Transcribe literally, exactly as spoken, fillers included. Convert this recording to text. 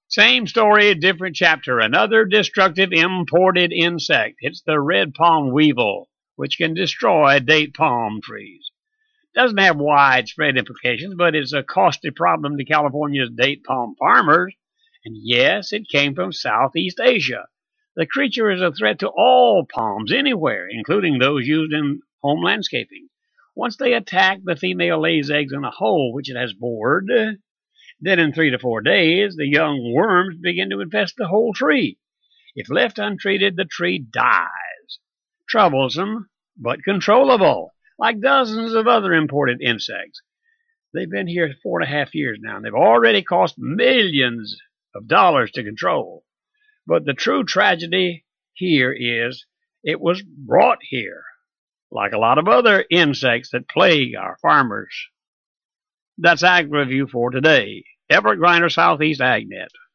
Same story, different chapter. Another destructive imported insect. It's the red palm weevil, which can destroy date palm trees. Doesn't have widespread implications, but it's a costly problem to California's date palm farmers. And yes, it came from Southeast Asia. The creature is a threat to all palms anywhere, including those used in home landscaping. Once they attack, the female lays eggs in a hole which it has bored. Then in three to four days, the young worms begin to infest the whole tree. If left untreated, the tree dies. Troublesome, but controllable, like dozens of other imported insects. They've been here four and a half years now, and they've already cost millions of dollars to control. But the true tragedy here is it was brought here, like a lot of other insects that plague our farmers. That's Ag Review for today. Everett Griner, Southeast AgNet.